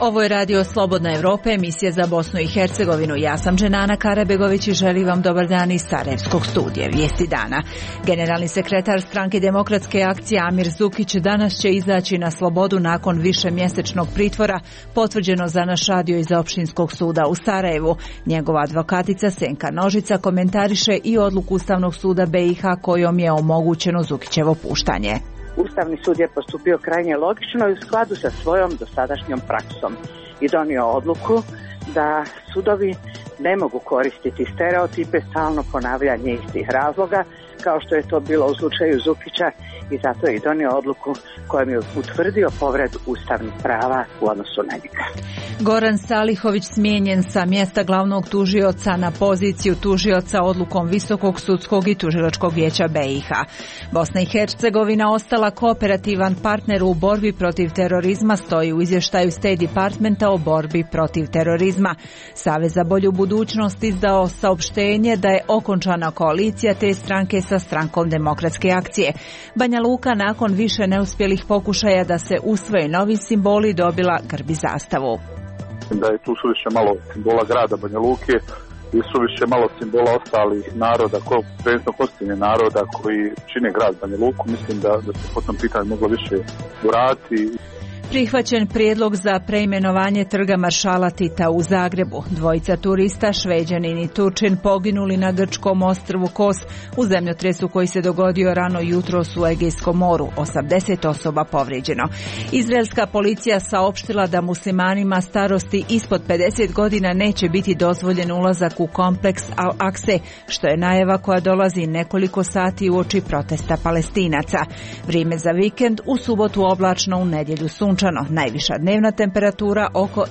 Ovo je Radio Slobodna Evropa, emisija za Bosnu i Hercegovinu. Ja sam Dženana Karabegović i želim vam dobar dan iz Sarajevskog studija. Vijesti dana. Generalni sekretar Stranke demokratske akcije Amir Zukić danas će izaći na slobodu nakon višemjesečnog pritvora, potvrđeno za naš radio iz Opštinskog suda u Sarajevu. Njegova advokatica Senka Nožica komentariše i odluku Ustavnog suda BiH kojom je omogućeno Zukićevo puštanje. Ustavni sud je postupio krajnje logično i u skladu sa svojom dosadašnjom praksom i donio odluku da sudovi ne mogu koristiti stereotipe, stalno ponavljanje istih razloga, kao što je to bilo u slučaju Zukića, i zato je i donio odluku kojom je utvrdio povredu ustavnih prava u odnosu na njega. Goran Salihović smijenjen sa mjesta glavnog tužioca na poziciju tužioca odlukom Visokog sudskog i tužilačkog vijeća BiH. Bosna i Hercegovina ostala kooperativan partner u borbi protiv terorizma, stoji u izvještaju State Departmenta o borbi protiv terorizma. Savez za bolju budućnost izdao saopštenje da je okončana koalicija te stranke sa Strankom demokratske akcije. Banja Luka nakon više neuspjelih pokušaja da se usvoje novi simboli dobila grb i zastavu. Da je tu suviše malo simbola grada Banja Luke i suviše malo simbola ostalih naroda, prvenstveno konstitutivnih naroda koji čine grad Banja Luku. Mislim da se po tom pitanju moglo više uraditi. Prihvaćen prijedlog za preimenovanje trga Maršala Tita u Zagrebu. Dvojica turista, Šveđanin i Turčin, poginuli na grčkom ostrvu Kos u zemljotresu koji se dogodio rano jutros u Egejskom moru. 80 osoba povrijeđeno. Izraelska policija saopštila da muslimanima starosti ispod 50 godina neće biti dozvoljen ulazak u kompleks Al-Akse, što je najava koja dolazi nekoliko sati uoči protesta Palestinaca. Vrijeme za vikend, u subotu oblačno, u nedjelju sunčano. Najviša dnevna temperatura oko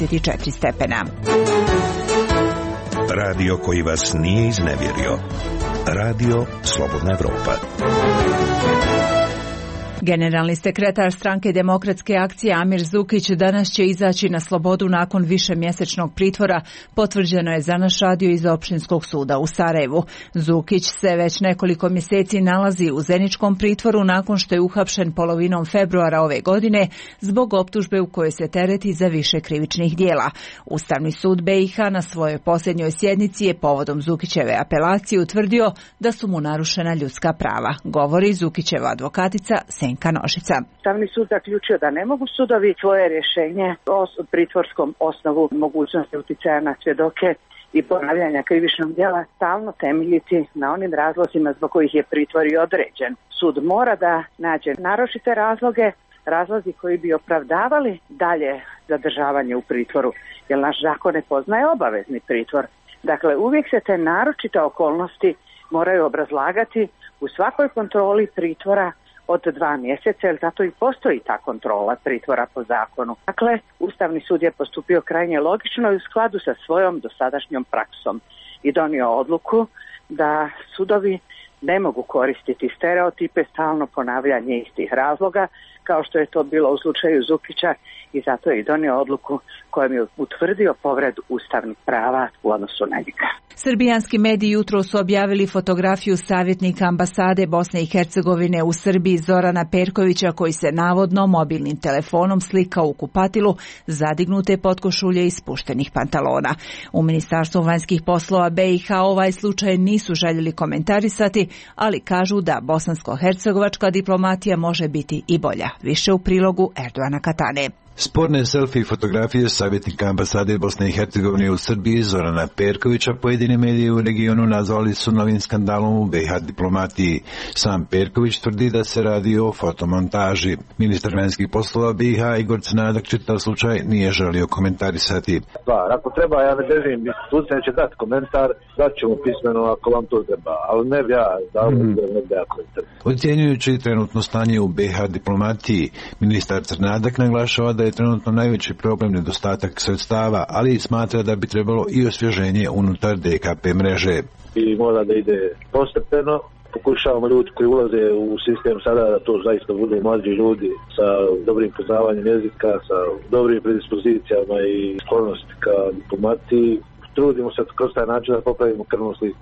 34 stepena. Radio koji vas nije iznevjerio. Radio Slobodna Evropa. Generalni sekretar Stranke demokratske akcije Amir Zukić danas će izaći na slobodu nakon višemjesečnog pritvora, potvrđeno je za naš radio iz Opštinskog suda u Sarajevu. Zukić se već nekoliko mjeseci nalazi u Zeničkom pritvoru nakon što je uhapšen polovinom februara ove godine zbog optužbe u kojoj se tereti za više krivičnih dijela. Ustavni sud BiH na svojoj posljednjoj sjednici je povodom Zukićeve apelacije utvrdio da su mu narušena ljudska prava, govori Zukićeva advokatica Senka Nožica. Ustavni sud zaključio da ne mogu sudovi svoje rješenje o pritvorskom osnovu mogućnosti uticaja na svjedoke i ponavljanja krivičnog djela stalno temeljiti na onim razlozima zbog kojih je pritvor i određen. Sud mora da nađe naročite razlozi koji bi opravdavali dalje zadržavanje u pritvoru, jer naš zakon ne poznaje obavezni pritvor. Dakle, uvijek se te naročite okolnosti moraju obrazlagati u svakoj kontroli pritvora od 2 mjeseca, jer zato i postoji ta kontrola pritvora po zakonu. Dakle, Ustavni sud je postupio krajnje logično i u skladu sa svojom dosadašnjom praksom i donio odluku da sudovi ne mogu koristiti stereotipe, stalno ponavljanje istih razloga, kao što je to bilo u slučaju Zukića, i zato je i donio odluku kojom je utvrdio povredu ustavnih prava u odnosu na njega. Srbijanski mediji jutro su objavili fotografiju savjetnika ambasade Bosne i Hercegovine u Srbiji Zorana Perkovića koji se navodno mobilnim telefonom slikao u kupatilu, zadignute potkošulje i spuštenih pantalona. U Ministarstvu vanjskih poslova BiH ovaj slučaj nisu željeli komentarisati, ali kažu da bosansko-hercegovačka diplomatija može biti i bolja. Više u prilogu Erdoana Katane. Sporne selfie fotografije savjetnika ambasade Bosne i Hercegovine u Srbiji Zorana Perkovića pojedine medije u regionu nazvali su novim skandalom u BiH diplomatiji. Sam Perković tvrdi da se radi o fotomontaži. Ministar vanjskih poslova BiH Igor Crnadak čitav slučaj nije želio komentarisati. Ako treba, ja ne držim, institucija će dati komentar, dat ćemo pismeno ako vam to treba, ali ne bi ja dao komentar. Ocjenjujući trenutno stanje u BiH diplomatiji, ministar Crnadak naglašava da je trenutno najveći problem nedostatak sredstava, ali smatra da bi trebalo i osvježenje unutar DKP mreže. I mora da ide postepeno. Pokušavamo ljudi koji ulaze u sistem sada da to zaista budu mlađi ljudi sa dobrim poznavanjem jezika, sa dobrim predispozicijama i sklonosti ka diplomaciji. Trudimo se kroz taj način da popravimo krvnu sliku.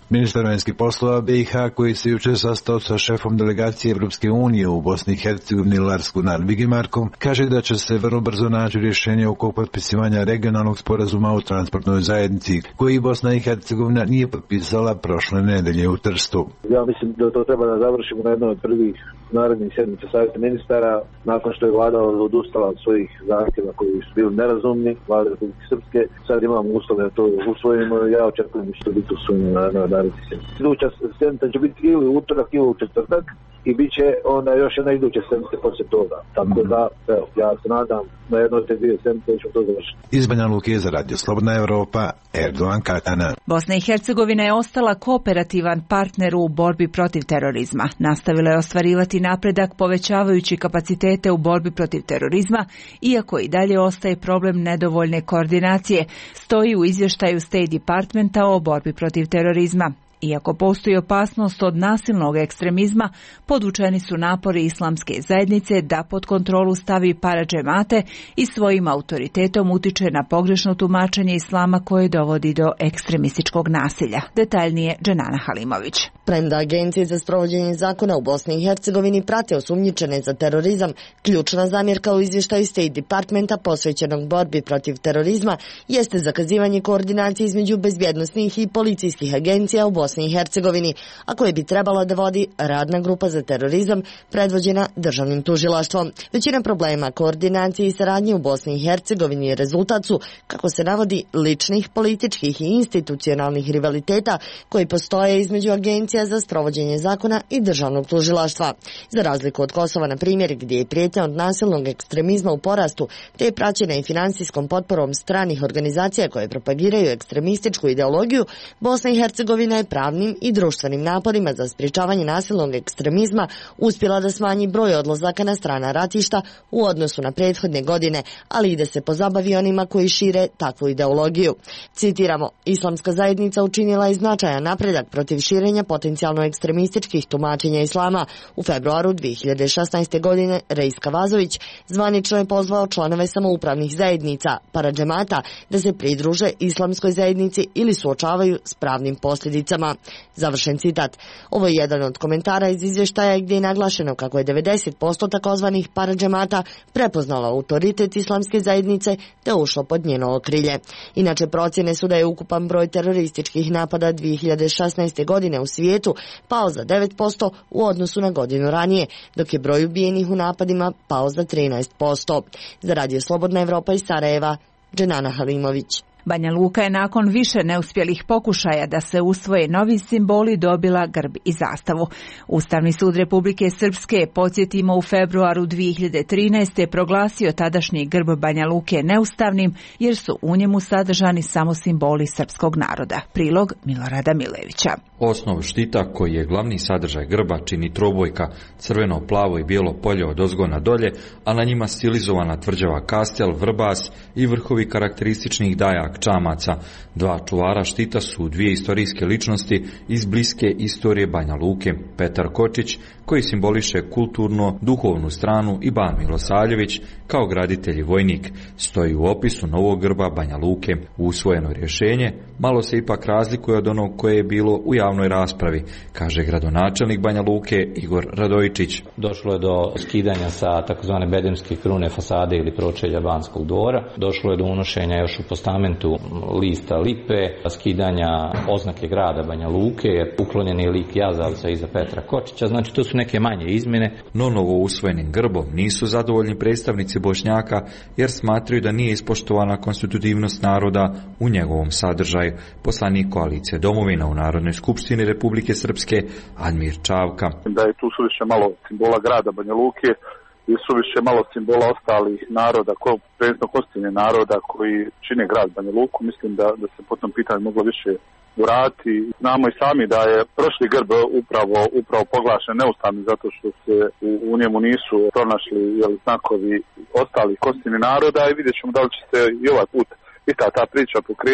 Ministar vanjskih poslova BiH, koji se jučer sastao sa šefom delegacije Evropske unije u Bosni i Hercegovini Larskunar Vigimarkom, kaže da će se vrlo brzo naći rješenje oko potpisivanja regionalnog sporazuma o transportnoj zajednici, koji Bosna i Hercegovina nije potpisala prošle nedelje u Trstu. Ja mislim da to treba da završimo na jednoj od prvih narednih sjednica savjeta ministara, nakon što je vlada odustala od svojih zahtjeva koji su bili nerazumni, vlada Republike Srpske. Sad imamo uslove da to usvojimo, ja očekujem da će to biti usvojeno na narednih sjednica. Iduća sjednica će biti ili utorak ili u četvrtak i bit će onda još jedna iduća sjednica poslije toga. Tako da, evo, ja se nadam na jednoj te dvije sjednice ćemo to završiti. Iz Banja Luke za Radio Slobodna Evropa, Erdogan Katana. Bosna i Hercegovina je ostala kooperativan partner u borbi protiv terorizma. Nastavila je ostvarivati napredak povećavajući kapacitete u borbi protiv terorizma, iako i dalje ostaje problem nedovoljne koordinacije, stoji u izvještaju State Departmenta o borbi protiv terorizma. Iako postoji opasnost od nasilnog ekstremizma, podučeni su napori islamske zajednice da pod kontrolu stavi paradžemate i svojim autoritetom utiče na pogrešno tumačenje islama koje dovodi do ekstremističkog nasilja. Detaljnije Dženana Halimović. Premda agencije za sprovođenje zakona u Bosni i Hercegovini prate osumnjičene za terorizam, ključna zamjerka u izvještaju State Departmenta posvećenog borbi protiv terorizma jeste zakazivanje koordinacije između bezbjednosnih i policijskih agencija u Bosni i Hercegovini, a koje bi trebala da vodi radna grupa za terorizam predvođena državnim tužilaštvom. Većina problema koordinacije i saradnje u Bosni i Hercegovini rezultat su, kako se navodi, ličnih, političkih i institucionalnih rivaliteta koji postoje između agencija za sprovođenje zakona i državnog tužilaštva. Za razliku od Kosova, na primjer, gdje je prijetnja od nasilnog ekstremizma u porastu, te je praćena i finansijskom potporom stranih organizacija koje propagiraju ekstremističku ideologiju, Bosna i Hercegovina je pravnim i društvenim naporima za sprječavanje nasilnog ekstremizma uspjela da smanji broj odlazaka na strana ratišta u odnosu na prethodne godine, ali i da se pozabavi onima koji šire takvu ideologiju. Citiramo, islamska zajednica učinila je značajan napredak protiv širenja potencijalno ekstremističkih tumačenja islama. U februaru 2016. godine Reis Kavazović zvanično je pozvao članove samoupravnih zajednica, paradžemata, da se pridruže islamskoj zajednici ili suočavaju s pravnim posljedicama. Završen citat. Ovo je jedan od komentara iz izvještaja gdje je naglašeno kako je 90% takozvanih paradžemata prepoznalo autoritet islamske zajednice te ušlo pod njeno okrilje. Inače, procjene su da je ukupan broj terorističkih napada 2016. godine u svijetu pao za 9% u odnosu na godinu ranije, dok je broj ubijenih u napadima pao za 13%. Za Radio Slobodna Evropa iz Sarajeva, Dženana Halimović. Banja Luka je nakon više neuspjelih pokušaja da se usvoje novi simboli dobila grb i zastavu. Ustavni sud Republike Srpske, podsjetimo, u februaru 2013. proglasio tadašnji grb Banja Luke neustavnim jer su u njemu sadržani samo simboli srpskog naroda. Prilog Milorada Milevića. Osnov štita, koji je glavni sadržaj grba, čini trobojka, crveno, plavo i bijelo polje od ozgo na dolje, a na njima stilizovana tvrđava kastel, vrbas i vrhovi karakterističnih dajak čamaca. Dva čuvara štita su dvije istorijske ličnosti iz bliske istorije Banja Luke, Petar Kočić, koji simboliše kulturno, duhovnu stranu, i Ban Milosavljević, kao graditelj i vojnik, stoji u opisu novog grba Banja Luke. Usvojeno rješenje malo se ipak razlikuje od onog koje je bilo u javnoj raspravi, kaže gradonačelnik Banja Luke Igor Radojičić. Došlo je do skidanja sa takozvane bedemske krune fasade ili pročelja Banskog dvora. Došlo je do unošenja još u postamentu lista lipe, skidanja oznake grada Banja Luke, uklonjen je lik jazavca iza Petra Kočića. Znači, to su neke manje izmjene. No novo usvojenim grbom nisu zadovoljni predstavnici Bošnjaka jer smatraju da nije ispoštovana konstitutivnost naroda u njegovom sadržaju. Poslanik koalicije Domovina u Narodnoj skupštini Republike Srpske Admir Čavka. Da je tu suviše malo simbola grada Banja Luke i suviše malo simbola ostalih naroda, konstitutivnih naroda koji čine grad Banja Luku. Mislim da se po tom pitanju moglo više uraditi. Znamo i sami da je prošli grb upravo proglašen neustavnim zato što se u njemu nisu pronašli znakovi ostalih konstitutivnih naroda i vidjet ćemo da li će se i ovaj put ista ta priča pokrenuti.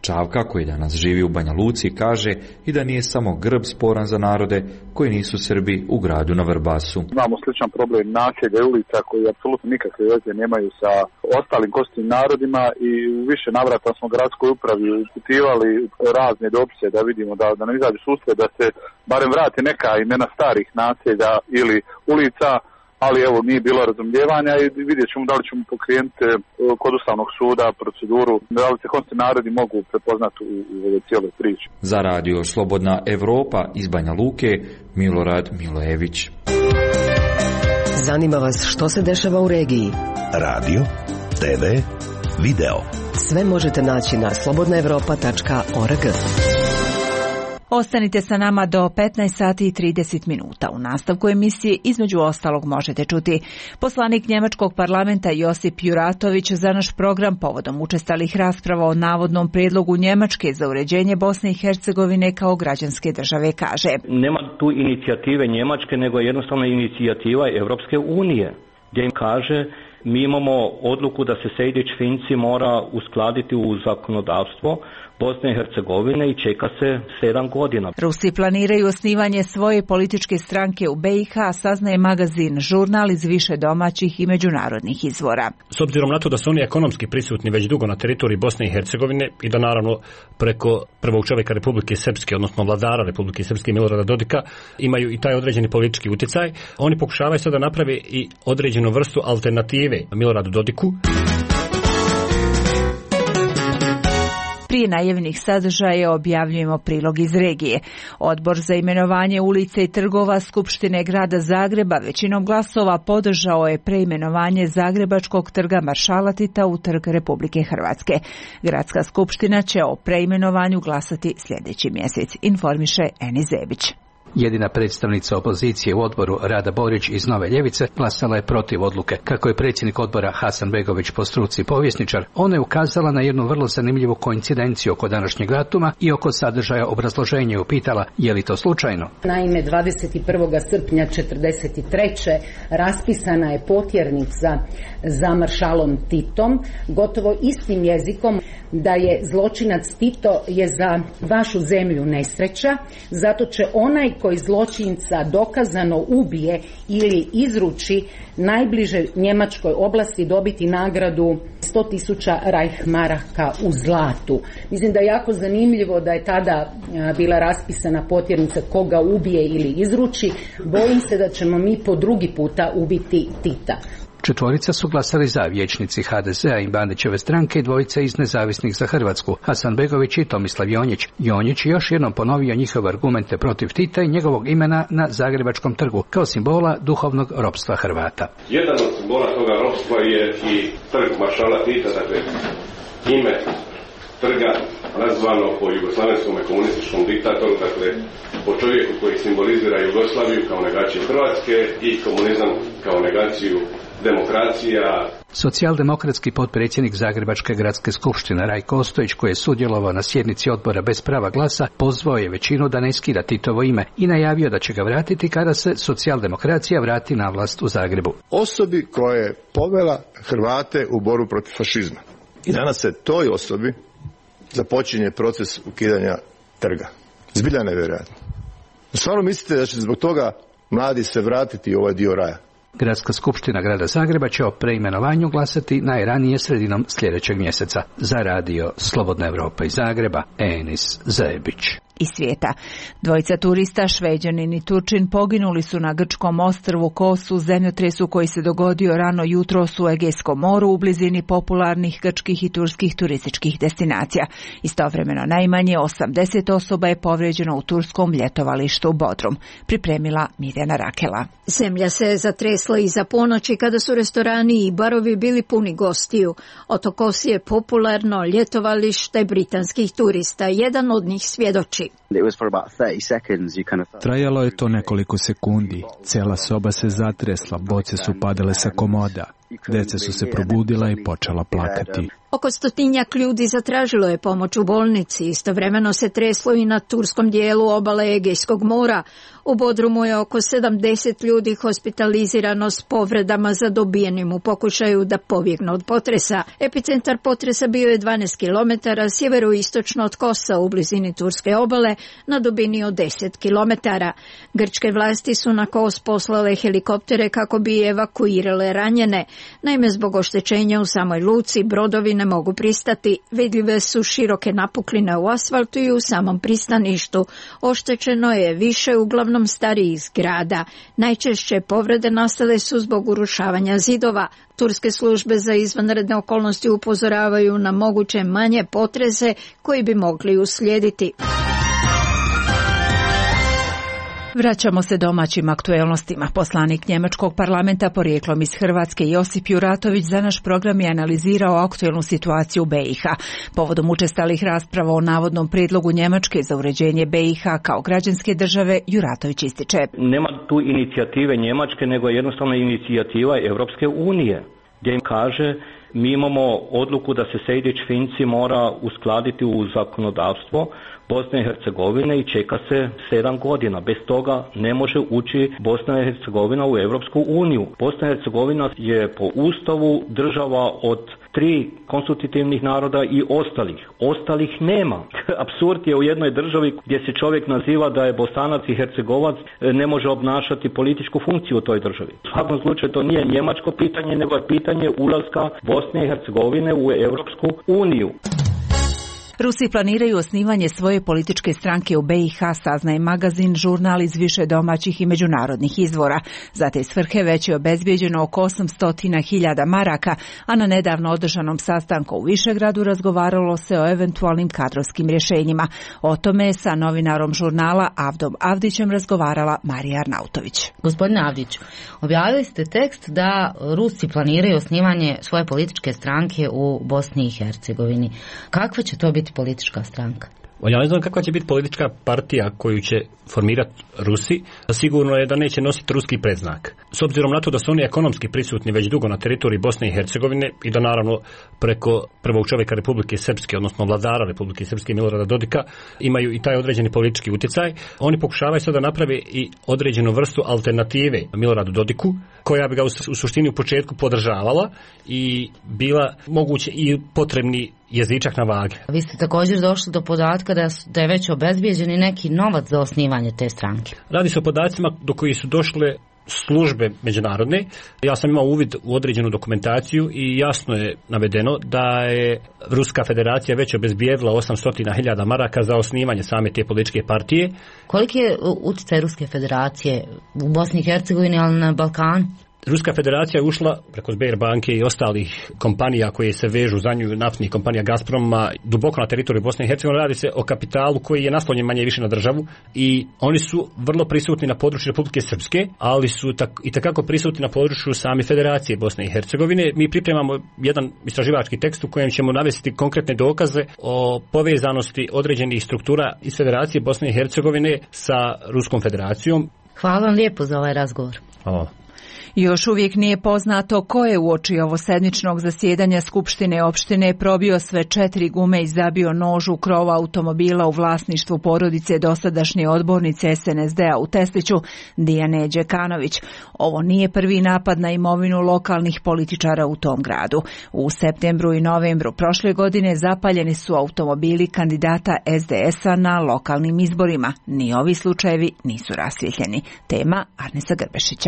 Čavka, koji danas živi u Banja Luci, kaže i da nije samo grb sporan za narode koji nisu Srbi u gradu na Vrbasu. Imamo sličan problem naselja i ulica koji apsolutno nikakve veze nemaju sa ostalim konstitutivnim narodima i u više navrata smo gradskoj upravi uputivali razne dopise da vidimo da nam izađe susret, da se barem vrati neka imena starih naselja ili ulica, ali evo nije bilo razumijevanja i vidjet ćemo da li ćemo pokrenuti kod Ustavnog suda proceduru, da li se konstitutivni narodi mogu prepoznati u ovoj cijeloj priči. Za radio Slobodna Evropa iz Banja Luke, Milorad Milojević. Zanima vas što se dešava u regiji? Radio, TV, video. Sve možete naći na slobodnaevropa.org. Ostanite sa nama do 15 sati i 30 minuta. U nastavku emisije između ostalog možete čuti poslanik Njemačkog parlamenta Josip Juratović za naš program povodom učestalih rasprava o navodnom prijedlogu Njemačke za uređenje Bosne i Hercegovine kao građanske države kaže. Nema tu inicijative Njemačke, nego je jednostavno inicijativa Evropske unije, gdje im kaže mi imamo odluku da se Sejdić-Finci mora uskladiti u zakonodavstvo Bosne i Hercegovine i čeka se 7 godina. Rusi planiraju osnivanje svoje političke stranke u BiH, saznaje magazin Žurnal iz više domaćih i međunarodnih izvora. S obzirom na to da su oni ekonomski prisutni već dugo na teritoriji Bosne i Hercegovine i da naravno preko prvog čovjeka Republike Srpske, odnosno vladara Republike Srpske Milorada Dodika, imaju i taj određeni politički utjecaj, oni pokušavaju sada da naprave i određenu vrstu alternative Miloradu Dodiku. Prije najavljenih sadržaja objavljujemo prilog iz regije. Odbor za imenovanje ulice i trgova Skupštine grada Zagreba većinom glasova podržao je preimenovanje Zagrebačkog trga Maršala Tita u Trg Republike Hrvatske. Gradska skupština će o preimenovanju glasati sljedeći mjesec, informiše Eni Zebić. Jedina predstavnica opozicije u odboru Rada Borić iz Nove Ljevice glasala je protiv odluke. Kako je predsjednik odbora Hasanbegović po struci povjesničar, ona je ukazala na jednu vrlo zanimljivu koincidenciju oko današnjeg datuma i oko sadržaja obrazloženja i upitala je li to slučajno. Naime, 21. srpnja 1943. raspisana je potjernica za maršalom Titom, gotovo istim jezikom, da je zločinac Tito je za vašu zemlju nesreća, zato će onaj koji zločinca dokazano ubije ili izruči najbliže njemačkoj oblasti dobiti nagradu 100.000 Reichmaraka u zlatu. Mislim da je jako zanimljivo da je tada bila raspisana potjernica koga ubije ili izruči. Bojim se da ćemo mi po drugi puta ubiti Tita. Četvorica su glasali za, vijećnici HDZ-a i Bandićeve stranke i dvojica iz Nezavisnih za Hrvatsku, Hasanbegović i Tomislav Jonjić. Jonjić još jednom ponovio njihove argumente protiv Tita i njegovog imena na Zagrebačkom trgu, kao simbola duhovnog ropstva Hrvata. Jedan od simbola toga ropstva je i trg maršala Tita, dakle ime trga nazvano po jugoslavenskom komunističkom diktatoru, dakle po čovjeku koji simbolizira Jugoslaviju kao negaciju Hrvatske i komunizam kao negaciju demokracija. Socijaldemokratski potpredsjednik Zagrebačke gradske skupštine Rajko Ostojić, koji je sudjelovao na sjednici odbora bez prava glasa, pozvao je većinu da ne skida Titovo ime i najavio da će ga vratiti kada se socijaldemokracija vrati na vlast u Zagrebu. Osobi koja je povela Hrvate u borbu protiv fašizma. I danas se toj osobi započinje proces ukidanja trga. Zbilja nevjerojatno. Stvarno mislite da će zbog toga mladi se vratiti u ovaj dio raja? Gradska skupština grada Zagreba će o preimenovanju glasati najranije sredinom sljedećeg mjeseca. Za radio Slobodna Evropa iz Zagreba, Enis Zebić. Iz svijeta. Dvojica turista, Šveđanin i Turčin, poginuli su na grčkom ostrvu Kos u zemljotresu koji se dogodio rano jutros u Egejskom moru u blizini popularnih grčkih i turskih turističkih destinacija. Istovremeno najmanje 80 osoba je povrijeđeno u turskom ljetovalištu Bodrum. Pripremila Mirjana Rakela. Zemlja se zatresla iza ponoći kada su restorani i barovi bili puni gostiju. Otok Kos je popularno ljetovalište britanskih turista. Jedan od njih svjedoči. Trajalo je to nekoliko sekundi. Cijela soba se zatresla, boce su padale sa komoda. Deca su se probudila i počela plakati. Oko 100-tinjak ljudi zatražilo je pomoć u bolnici. Istovremeno se treslo i na turskom dijelu obale Egejskog mora. U Bodrumu je oko 70 ljudi hospitalizirano s povredama zadobijenim u pokušaju da pobjegnu od potresa. Epicentar potresa bio je 12 km sjeveroistočno od Kosa u blizini turske obale na dubini od 10 km. Grčke vlasti su na Kos poslale helikoptere kako bi evakuirale ranjene. Naime, zbog oštećenja u samoj luci brodovi ne mogu pristati. Vidljive su široke napukline u asfaltu i u samom pristaništu. Oštećeno je više uglavnom starijih zgrada. Najčešće povrede nastale su zbog urušavanja zidova. Turske službe za izvanredne okolnosti upozoravaju na moguće manje potrese koji bi mogli uslijediti. Vraćamo se domaćim aktuelnostima. Poslanik njemačkog parlamenta porijeklom iz Hrvatske Josip Juratović za naš program je analizirao aktuelnu situaciju u BiH. Povodom učestalih rasprava o navodnom prijedlogu Njemačke za uređenje BiH kao građanske države, Juratović ističe. Nema tu inicijative Njemačke, nego je jednostavno inicijativa Europske unije, gdje im kaže mi imamo odluku da se Sejdić-Finci mora uskladiti u zakonodavstvo Bosne i Hercegovine i čeka se 7 godina. Bez toga ne može ući Bosna i Hercegovina u Europsku uniju. Bosna i Hercegovina je po ustavu država od 3 konstitutivnih naroda i ostalih nema. Apsurd je u jednoj državi gdje se čovjek naziva da je Bosanac i Hercegovac, ne može obnašati političku funkciju u toj državi. U svakom slučaju to nije njemačko pitanje, nego je pitanje ulaska Bosne i Hercegovine u Europsku uniju. Rusi planiraju osnivanje svoje političke stranke u BiH, saznaje magazin Žurnal iz više domaćih i međunarodnih izvora. Za te svrhe već je obezbijeđeno oko 800.000 maraka, a na nedavno održanom sastanku u Višegradu razgovaralo se o eventualnim kadrovskim rješenjima. O tome je sa novinarom Žurnala Avdom Avdićem razgovarala Marija Arnautović. Gospodine Avdiću, objavili ste tekst da Rusi planiraju osnivanje svoje političke stranke u Bosni i Hercegovini. Kakva će to biti politička stranka? Ja ne znam kakva će biti politička partija koju će formirati Rusi. Sigurno je da neće nositi ruski predznak. S obzirom na to da su oni ekonomski prisutni već dugo na teritoriji Bosne i Hercegovine i da naravno preko prvog čovjeka Republike Srpske, odnosno vladara Republike Srpske Milorada Dodika, imaju i taj određeni politički utjecaj. Oni pokušavaju sada da naprave i određenu vrstu alternative Miloradu Dodiku, koja bi ga u suštini u početku podržavala i bila moguće i potrebni jezičak na vage. Vi ste također došli do podatka da je već obezbijeđeni neki novac za osnivanje te stranke. Radi se o podacima do kojih su došle službe međunarodne. Ja sam imao uvid u određenu dokumentaciju i jasno je navedeno da je Ruska federacija već obezbijedila 800.000 maraka za osnivanje same te političke partije. Koliki je utjecaj Ruske federacije u Bosni i Hercegovini, ali na Balkanu? Ruska federacija je ušla preko Sberbanke i ostalih kompanija koje se vežu za nju, naftnih kompanija Gazproma, duboko na teritoriju Bosne i Hercegovine. Radi se o kapitalu koji je naslonjen manje više na državu i oni su vrlo prisutni na području Republike Srpske, ali su itekako prisutni na području same Federacije Bosne i Hercegovine. Mi pripremamo jedan istraživački tekst u kojem ćemo navesti konkretne dokaze o povezanosti određenih struktura iz Federacije Bosne i Hercegovine sa Ruskom federacijom. Hvala vam lijepo za ovaj razgovor. Hvala. Još uvijek nije poznato ko je uoči ovosedmičnog zasjedanja Skupštine opštine probio sve 4 gume i zabio nož u krov automobila u vlasništvu porodice dosadašnje odbornice SNSD-a u Tesliću, Dijane Đekanović. Ovo nije prvi napad na imovinu lokalnih političara u tom gradu. U septembru i novembru prošle godine zapaljeni su automobili kandidata SDS-a na lokalnim izborima. Ni ovi slučajevi nisu rasvjetljeni. Tema Arnesa Grbešića.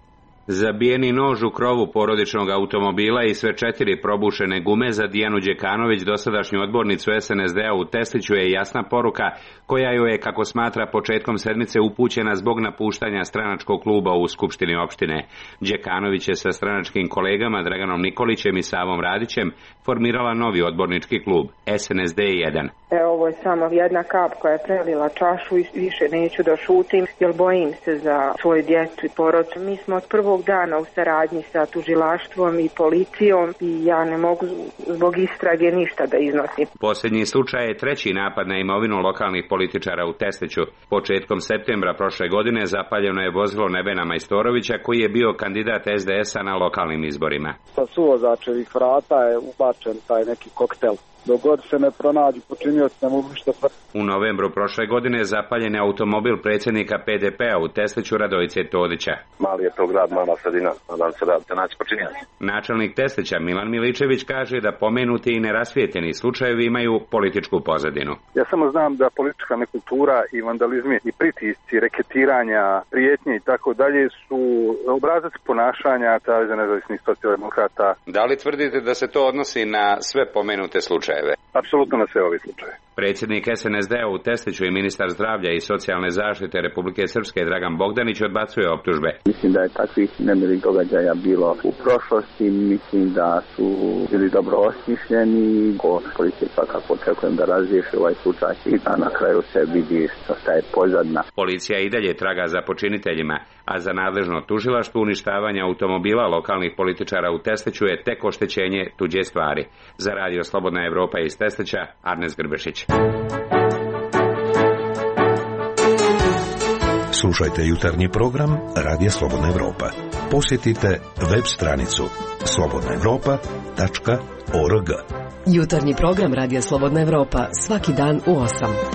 Zabijeni nož u krovu porodičnog automobila i sve 4 probušene gume za Dijanu Đekanović, dosadašnju odbornicu SNSD-a u Tesliću, je jasna poruka koja joj je, kako smatra, početkom sedmice upućena zbog napuštanja stranačkog kluba u Skupštini opštine. Đekanović je sa stranačkim kolegama Draganom Nikolićem i Savom Radićem formirala novi odbornički klub, SNSD 1. Ovo je samo jedna kap koja je prelila čašu i više neću da šutim jer bojim se za svoju djecu i porodicu. Mi smo od prvog dana u saradnji sa tužilaštvom i policijom i ja ne mogu zbog istrage ništa da iznosim. Posljednji slučaj je treći napad na imovinu lokalnih političara u Testiću. Početkom septembra prošle godine zapaljeno je vozilo Nebena Majstorovića koji je bio kandidat SDS-a na lokalnim izborima. Sa suvozačevih vrata je ubačen taj neki koktel. Dok god se ne pronađu počinioci ne mogu ništa tvrditi. U novembru prošle godine zapaljen je automobil predsjednika PDP-a u Testiću Radojice Todića. Mali je to grad, mala sredina, nadam se da naći počinioci. Načelnik Testića Milan Miličević kaže da pomenuti i nerasvijetljeni slučajevi imaju političku pozadinu. Ja samo znam da politička nekultura i vandalizmi i pritisci, reketiranja, prijetnje i tako dalje su obrazac ponašanja Saveza nezavisnih socijaldemokrata. Da li tvrdite da se to odnosi na sve pomenute slučajeve? Apsolutno na sve ove slučaje. Predsjednik SNSD-a u Testiću i ministar zdravlja i socijalne zaštite Republike Srpske Dragan Bogdanić odbacuje optužbe. Mislim da je takvih nemilih događaja bilo u prošlosti, mislim da su bili dobro osmišljeni. Policija svakako očekujem da razriješi ovaj slučaj i da na kraju se vidi šta je pozadna. Policija i dalje traga za počiniteljima, a za nadležno tužilaštvo uništavanja automobila lokalnih političara u Testiću je tek oštećenje tuđe stvari. Za Radio Slobodna Evropa iz Testića, Arnes Grbešić. Slušajte jutarnji program Radija Slobodna Evropa. Posjetite web stranicu slobodnaevropa.org. Jutarnji program Radija Slobodna Evropa svaki dan u 8.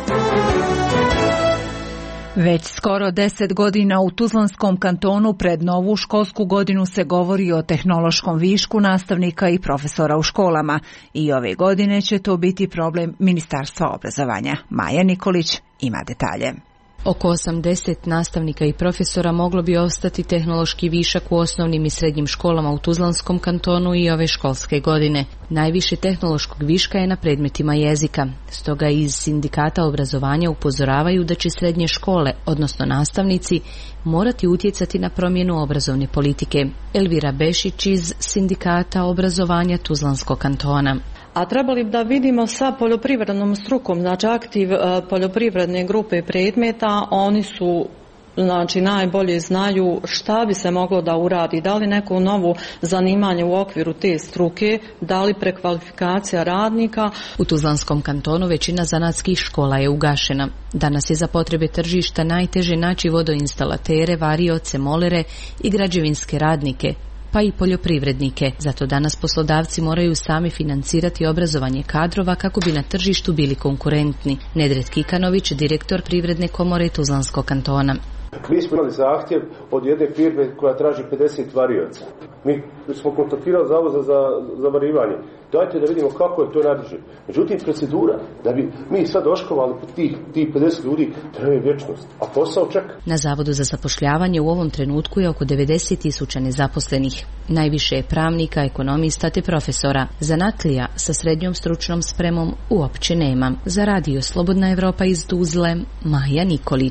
Već skoro 10 godina u Tuzlanskom kantonu pred novu školsku godinu se govori o tehnološkom višku nastavnika i profesora u školama. I ove godine će to biti problem Ministarstva obrazovanja. Maja Nikolić ima detalje. Oko 80 nastavnika i profesora moglo bi ostati tehnološki višak u osnovnim i srednjim školama u Tuzlanskom kantonu i ove školske godine. Najviše tehnološkog viška je na predmetima jezika. Stoga iz sindikata obrazovanja upozoravaju da će srednje škole, odnosno nastavnici, morati utjecati na promjenu obrazovne politike. Elvira Bešić iz sindikata obrazovanja Tuzlanskog kantona. A trebali da vidimo sa poljoprivrednom strukom, znači aktiv poljoprivredne grupe predmeta, oni su najbolje znaju šta bi se moglo da uradi, da li neko novo zanimanje u okviru te struke, da li prekvalifikacija radnika. U Tuzlanskom kantonu većina zanatskih škola je ugašena. Danas je za potrebe tržišta najteže naći vodoinstalatere, varioce, molere i građevinske radnike, pa i poljoprivrednike. Zato danas poslodavci moraju sami financirati obrazovanje kadrova kako bi na tržištu bili konkurentni. Nedret Kikanović, direktor Privredne komore Tuzlanskog kantona. Mi smo imali zahtjev od jedne firme koja traži 50 varioca. Mi smo kontaktirali Zavod za varivanje. Dajte da vidimo kako je to najbrže. Međutim, procedura da bi mi sad doškovali tih 50 ljudi traje vječnost, a posao čeka. Na Zavodu za zapošljavanje u ovom trenutku je oko 90.000 nezaposlenih. Najviše je pravnika, ekonomista te profesora. Zanatlija sa srednjom stručnom spremom uopće nema. Za Radio Slobodna Evropa iz Tuzle, Maja Nikolić.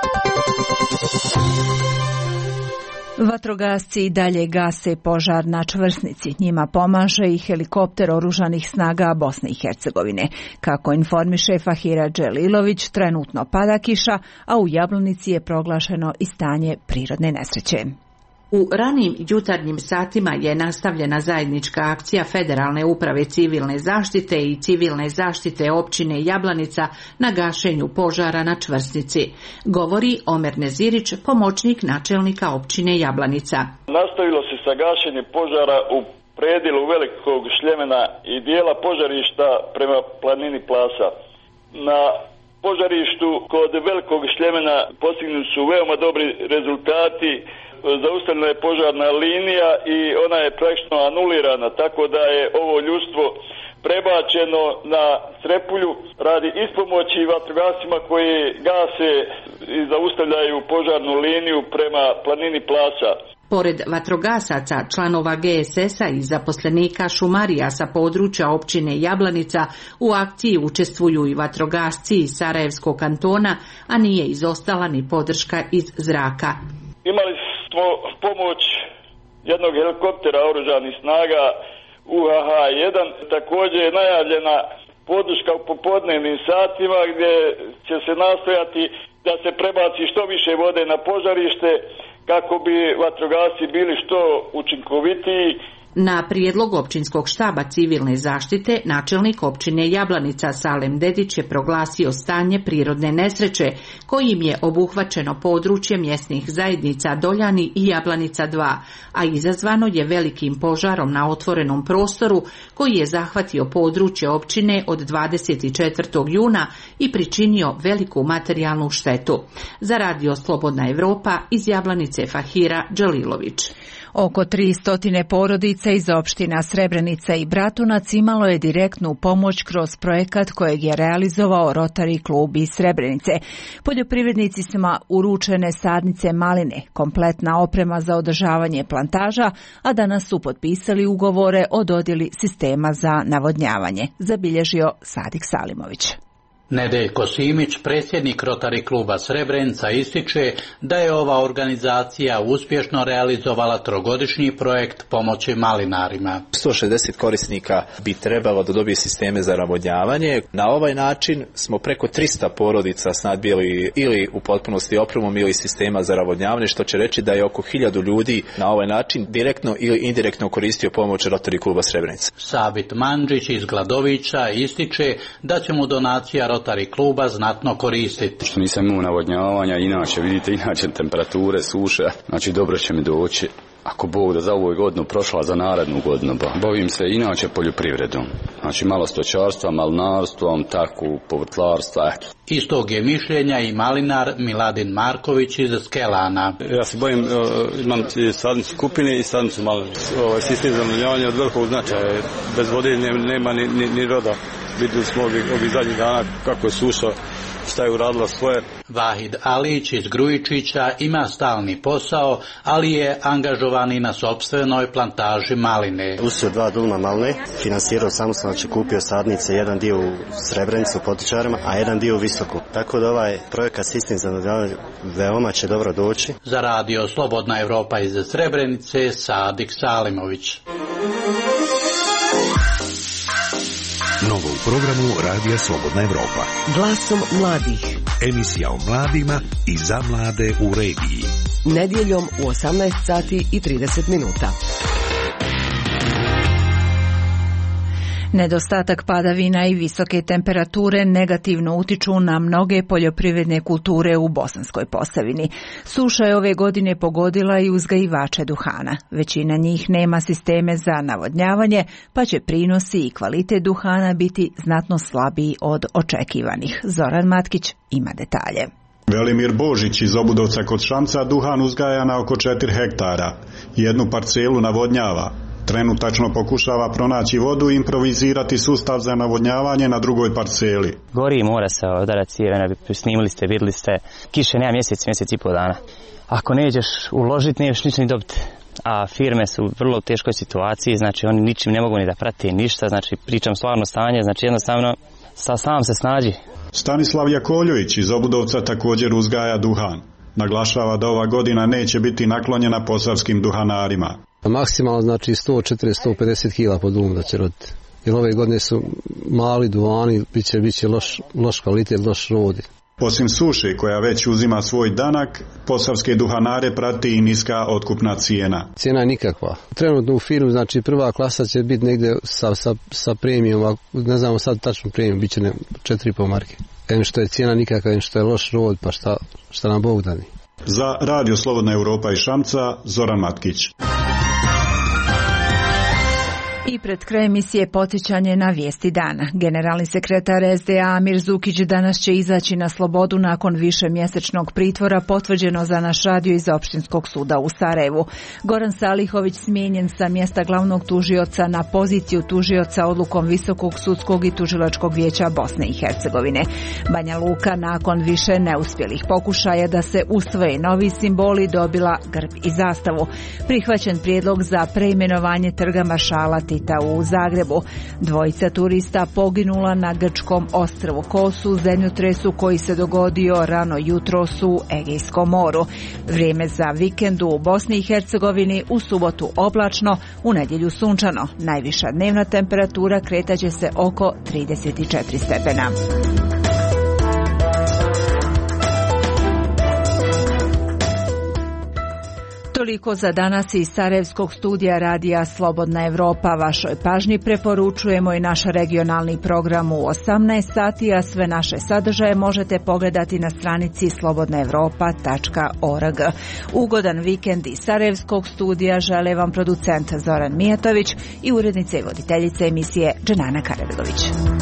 Vatrogasci i dalje gase požar na Čvrsnici. Njima pomaže i helikopter oružanih snaga Bosne i Hercegovine. Kako informiše Fahira Dželilović, trenutno pada kiša, a u Jablanici je proglašeno i stanje prirodne nesreće. U ranim jutarnjim satima je nastavljena zajednička akcija Federalne uprave civilne zaštite i civilne zaštite općine Jablanica na gašenju požara na Čvrsnici. Govori Omer Nezirić, pomoćnik načelnika općine Jablanica. Nastavilo se sa gašenjem požara u predilu Velikog Šljemena i dijela požarišta prema planini Plasa. Na požarištu kod Velikog Šljemena postignuti su veoma dobri rezultati. Zaustavljena je požarna linija i ona je praktično anulirana, tako da je ovo ljudstvo prebačeno na Srepulju radi ispomoći vatrogascima koji gase i zaustavljaju požarnu liniju prema planini Plasa. Pored vatrogasaca, članova GSS-a i zaposlenika šumarija sa područja općine Jablanica, u akciji učestvuju i vatrogasci iz Sarajevskog kantona, a nije izostala ni podrška iz zraka. Imali smo pomoć jednog helikoptera oružanih snaga UHH-1, također je najavljena podrška u popodnevnim satima gdje će se nastojati da se prebaci što više vode na požarište kako bi vatrogasci bili što učinkovitiji. Na prijedlog općinskog štaba civilne zaštite, načelnik općine Jablanica Salem Dedić je proglasio stanje prirodne nesreće, kojim je obuhvaćeno područje mjesnih zajednica Doljani i Jablanica 2, a izazvano je velikim požarom na otvorenom prostoru koji je zahvatio područje općine od 24. juna i pričinio veliku materijalnu štetu. Za Radio Slobodna Evropa iz Jablanice Fahira Đalilović. Oko 300 porodica iz opština Srebrenica i Bratunac imalo je direktnu pomoć kroz projekat kojeg je realizovao Rotary klub iz Srebrenice. Poljoprivrednicima uručene sadnice maline, kompletna oprema za održavanje plantaža, a danas su potpisali ugovore o dodjeli sistema za navodnjavanje, zabilježio Sadik Salimović. Nedeljko Simić, predsjednik Rotary kluba Srebrenica, ističe da je ova organizacija uspješno realizovala trogodišnji projekt pomoći malinarima. 160 korisnika bi trebalo da dobije sisteme za navodnjavanje. Na ovaj način smo preko 300 porodica snadbili ili u potpunosti opremom ili sistema za navodnjavanje, što će reći da je oko 1000 ljudi na ovaj način direktno ili indirektno koristio pomoć Rotary kluba Srebrenica. Sabit Mandžić iz Gladovića ističe da će mu donacija Rotary kluba znatno koristiti. Što nisam imao navodnjavanja, inače temperature, suše, znači dobro će mi doći. Ako Bog da za ovu godinu prošla za narednu godinu. Bavim se inače poljoprivredom. Znači malo stočarstva, malinarstvom, tako, povrtlarstva. Istog je mišljenja i malinar Miladin Marković iz Skelana. Ja se bavim, imam sadnicu kupine i sadnicu maline. Sistem za navodnjavanje od velikog značaja. Bez vode nema ni roda. Vidjeli smo ovih zadnjih dana kako je suša, šta je uradila svoje. Vahid Alić iz Grujičića ima stalni posao, ali je angažovan i na sopstvenoj plantaži maline. Usio 2 dulma maline, finansirao samostalno, znači kupio sadnice, jedan dio u Srebrenicu u potičarima, a jedan dio u Visoku. Tako da ovaj projekat sistem za navodnjavanje veoma će dobro doći. Za Radio Slobodna Evropa iz Srebrenice, Sadik Salimović. Novo u programu Radija Slobodna Evropa. Glasom mladih. Emisija o mladima i za mlade u regiji. Nedjeljom u 18 sati i 30 minuta. Nedostatak padavina i visoke temperature negativno utiču na mnoge poljoprivredne kulture u Bosanskoj Posavini. Suša je ove godine pogodila i uzgajivače duhana. Većina njih nema sisteme za navodnjavanje, pa će prinosi i kvalitet duhana biti znatno slabiji od očekivanih. Zoran Matkić ima detalje. Velimir Božić iz Obudovca kod Šamca duhan uzgaja na oko 4 hektara. Jednu parcelu navodnjava. Trenutačno pokušava pronaći vodu i improvizirati sustav za navodnjavanje na drugoj parceli. Gori i mora se odarati cijevena, snimili ste, vidjeli ste, kiše nema mjesec i pol dana. Ako nećeš uložiti, nećeš ničem ni dobiti. A firme su u vrlo teškoj situaciji, znači oni ničim ne mogu ni da prate ništa, znači pričam stvarno stanje, znači jednostavno sam se snađi. Stanislav Jakoljović iz Obudovca također uzgaja duhan. Naglašava da ova godina neće biti naklonjena posavskim duhanarima. Maksimalno znači 140-150 kila po dulmu da će roditi. Jer ove godine su mali duhani, bit će loš kvalitet, loš rodi. Osim suše koja već uzima svoj danak, posavske duhanare prati i niska otkupna cijena. Cijena je nikakva. Trenutno u firmu, znači prva klasa će biti negdje sa premijom, ne znamo sad tačno premijom, bit će 4,5 marke. Em što je cijena nikakva, em što je loš rod, pa šta nam Bog dani. Za Radio Slobodna Evropa iz Šamca, Zoran Matkić. I pred kraj emisije podsjećanje na vijesti dana. Generalni sekretar SDA Amir Zukić danas će izaći na slobodu nakon višemjesečnog pritvora, potvrđeno za naš radio iz Opštinskog suda u Sarajevu. Goran Salihović smijenjen sa mjesta glavnog tužioca na poziciju tužioca odlukom Visokog sudskog i tužilačkog vijeća Bosne i Hercegovine. Banja Luka nakon više neuspjelih pokušaja da se usvoje novi simboli dobila grb i zastavu. Prihvaćen prijedlog za preimenovanje trga maršala Tita Tita u Zagrebu. Dvojica turista poginula na grčkom ostrvu Kos u zemljotresu koji se dogodio rano jutros u Egejskom moru. Vrijeme za vikendu u Bosni i Hercegovini: u subotu oblačno, u nedjelju sunčano. Najviša dnevna temperatura kretaće se oko 34 stepena. Toliko za danas iz Sarajevskog studija radija Slobodna Evropa. Vašoj pažnji preporučujemo i naš regionalni program u 18 sati, a sve naše sadržaje možete pogledati na stranici slobodnaevropa.org. Ugodan vikend iz Sarajevskog studija žele vam producent Zoran Mijatović i urednica i voditeljica emisije Dženana Karabelović.